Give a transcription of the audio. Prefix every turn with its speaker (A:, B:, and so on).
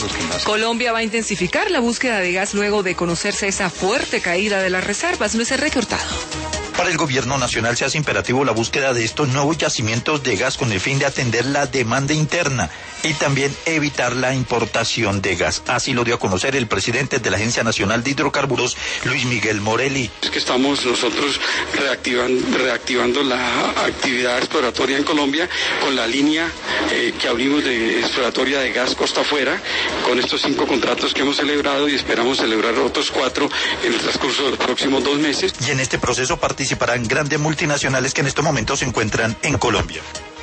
A: Colombia va a intensificar la búsqueda de gas luego de conocerse esa fuerte caída de las reservas. Luis Enrique Hurtado.
B: Para el gobierno nacional se hace imperativo la búsqueda de estos nuevos yacimientos de gas con el fin de atender la demanda interna y también evitar la importación de gas. Así lo dio a conocer el presidente de la Agencia Nacional de Hidrocarburos, Luis Miguel Morelli.
C: Es que estamos nosotros reactivando la actividad exploratoria en Colombia con la línea que abrimos de exploratoria de gas costa afuera, con estos 5 contratos que hemos celebrado y esperamos celebrar otros 4 en el transcurso de los próximos 2 meses.
B: Y en este proceso participarán grandes multinacionales que en estos momentos se encuentran en Colombia.